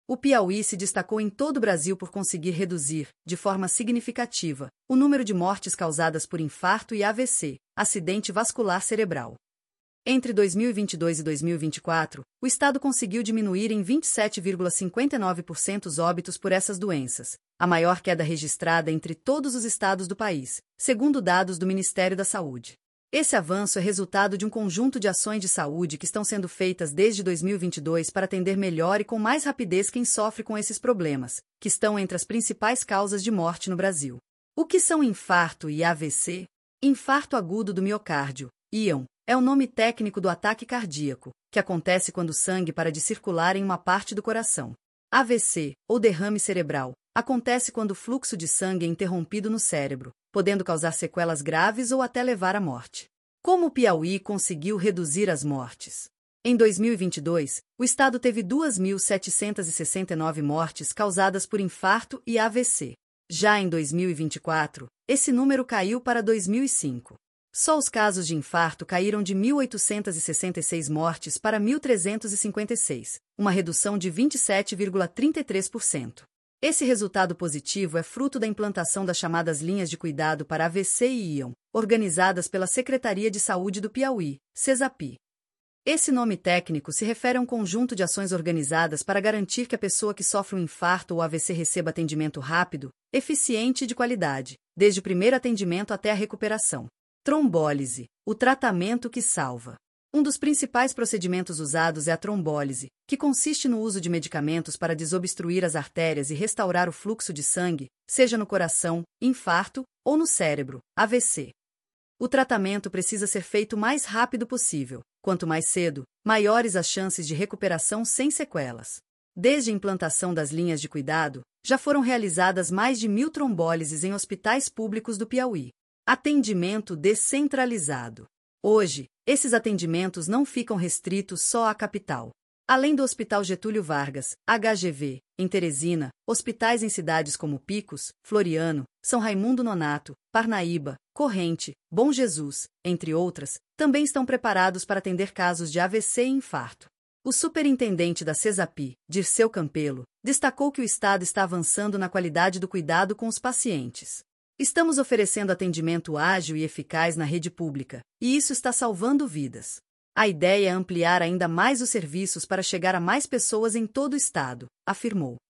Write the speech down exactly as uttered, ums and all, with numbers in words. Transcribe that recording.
O Piauí se destacou em todo o Brasil por conseguir reduzir, de forma significativa, o número de mortes causadas por infarto e A V C, acidente vascular cerebral. Entre dois mil e vinte e dois e dois mil e vinte e quatro, o estado conseguiu diminuir em vinte e sete vírgula cinquenta e nove por cento os óbitos por essas doenças, a maior queda registrada entre todos os estados do país, segundo dados do Ministério da Saúde. Esse avanço é resultado de um conjunto de ações de saúde que estão sendo feitas desde dois mil e vinte e dois para atender melhor e com mais rapidez quem sofre com esses problemas, que estão entre as principais causas de morte no Brasil. O que são infarto e A V C? Infarto agudo do miocárdio, I A M, é o nome técnico do ataque cardíaco, que acontece quando o sangue para de circular em uma parte do coração. A V C, ou derrame cerebral, acontece quando o fluxo de sangue é interrompido no cérebro, podendo causar sequelas graves ou até levar à morte. Como o Piauí conseguiu reduzir as mortes? Em dois mil e vinte e dois, o estado teve duas mil setecentas e sessenta e nove mortes causadas por infarto e A V C. Já em dois mil e vinte e quatro, esse número caiu para dois mil e cinco. Só os casos de infarto caíram de mil oitocentas e sessenta e seis mortes para mil trezentos e cinquenta e seis, uma redução de vinte e sete vírgula trinta e três por cento. Esse resultado positivo é fruto da implantação das chamadas linhas de cuidado para A V C e I A M, organizadas pela Secretaria de Saúde do Piauí, CESAPI. Esse nome técnico se refere a um conjunto de ações organizadas para garantir que a pessoa que sofre um infarto ou A V C receba atendimento rápido, eficiente e de qualidade, desde o primeiro atendimento até a recuperação. Trombólise, o tratamento que salva. Um dos principais procedimentos usados é a trombólise, que consiste no uso de medicamentos para desobstruir as artérias e restaurar o fluxo de sangue, seja no coração, infarto, ou no cérebro, A V C. O tratamento precisa ser feito o mais rápido possível. Quanto mais cedo, maiores as chances de recuperação sem sequelas. Desde a implantação das linhas de cuidado, já foram realizadas mais de mil trombólises em hospitais públicos do Piauí. Atendimento descentralizado. Hoje, esses atendimentos não ficam restritos só à capital. Além do Hospital Getúlio Vargas, H G V, em Teresina, hospitais em cidades como Picos, Floriano, São Raimundo Nonato, Parnaíba, Corrente, Bom Jesus, entre outras, também estão preparados para atender casos de A V C e infarto. O superintendente da CESAPI, Dirceu Campelo, destacou que o estado está avançando na qualidade do cuidado com os pacientes. Estamos oferecendo atendimento ágil e eficaz na rede pública, e isso está salvando vidas. A ideia é ampliar ainda mais os serviços para chegar a mais pessoas em todo o estado, afirmou.